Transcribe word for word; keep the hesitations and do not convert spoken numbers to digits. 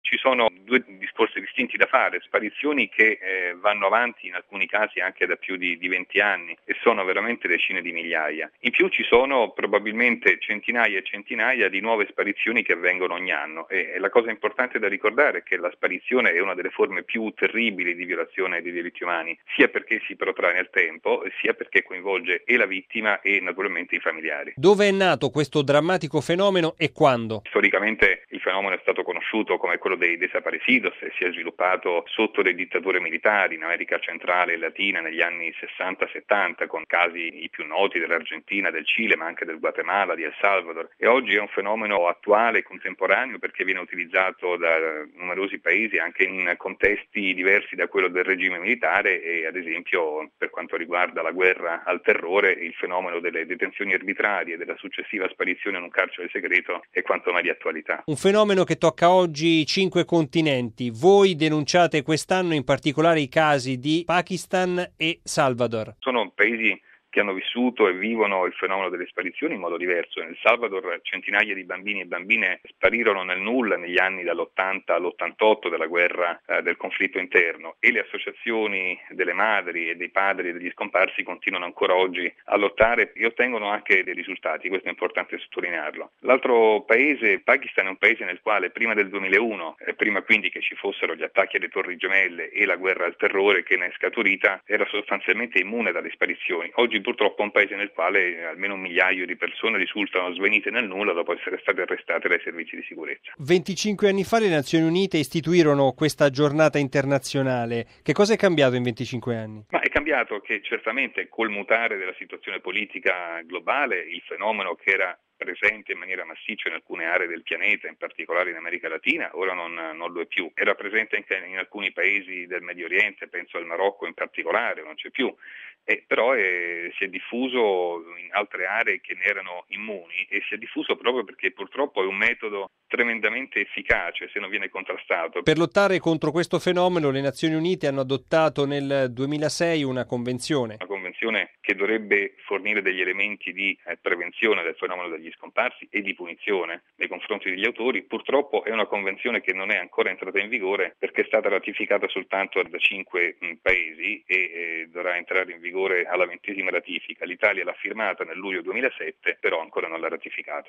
Ci sono due discorsi distinti da fare, sparizioni che eh, vanno avanti in alcuni casi anche da più di, di venti anni e sono veramente decine di migliaia. In più ci sono probabilmente centinaia e centinaia di nuove sparizioni che avvengono ogni anno e, e la cosa importante da ricordare è che la sparizione è una delle forme più terribili di violazione dei diritti umani, sia perché si protrae nel tempo, sia perché coinvolge e la vittima e naturalmente i familiari. Dove è nato questo drammatico fenomeno e quando? Storicamente il fenomeno è stato conosciuto come quello dei desaparecidos e si è sviluppato sotto le dittature militari in America centrale e latina negli anni sessanta settanta, con casi i più noti dell'Argentina, del Cile, ma anche del Guatemala, di El Salvador, e oggi è un fenomeno attuale e contemporaneo perché viene utilizzato da numerosi paesi anche in contesti diversi da quello del regime militare e ad esempio per quanto riguarda la guerra al terrore il fenomeno delle detenzioni arbitrarie e della successiva sparizione in un carcere segreto è quanto mai di attualità. Un fenomeno che tocca oggi cinque continenti. Voi denunciate quest'anno in particolare i casi di Pakistan e Salvador. Sono paesi che hanno vissuto e vivono il fenomeno delle sparizioni in modo diverso. Nel Salvador centinaia di bambini e bambine sparirono nel nulla negli anni dall'ottanta all'ottantotto della guerra eh, del conflitto interno e le associazioni delle madri e dei padri degli scomparsi continuano ancora oggi a lottare e ottengono anche dei risultati, questo è importante sottolinearlo. L'altro paese, Pakistan, è un paese nel quale prima del duemilauno, eh, prima quindi che ci fossero gli attacchi alle Torri Gemelle e la guerra al terrore che ne è scaturita, era sostanzialmente immune dalle sparizioni. Oggi purtroppo è un paese nel quale almeno un migliaio di persone risultano svenite nel nulla dopo essere state arrestate dai servizi di sicurezza. venticinque anni fa le Nazioni Unite istituirono questa giornata internazionale. Che cosa è cambiato in venticinque anni? Ma è cambiato che certamente col mutare della situazione politica globale il fenomeno che era presente in maniera massiccia in alcune aree del pianeta, in particolare in America Latina, ora non, non lo è più. Era presente anche in alcuni paesi del Medio Oriente, penso al Marocco in particolare, non c'è più. Eh, però eh, si è diffuso in altre aree che ne erano immuni e si è diffuso proprio perché purtroppo è un metodo tremendamente efficace se non viene contrastato. Per lottare contro questo fenomeno le Nazioni Unite hanno adottato nel duemilasei una convenzione. Una convenzione che dovrebbe fornire degli elementi di eh, prevenzione del fenomeno degli scomparsi e di punizione nei confronti degli autori. Purtroppo è una convenzione che non è ancora entrata in vigore perché è stata ratificata soltanto da cinque mh, paesi e eh, dovrà entrare in vigore alla ventesima ratifica. L'Italia l'ha firmata nel luglio duemilasette, però ancora non l'ha ratificata.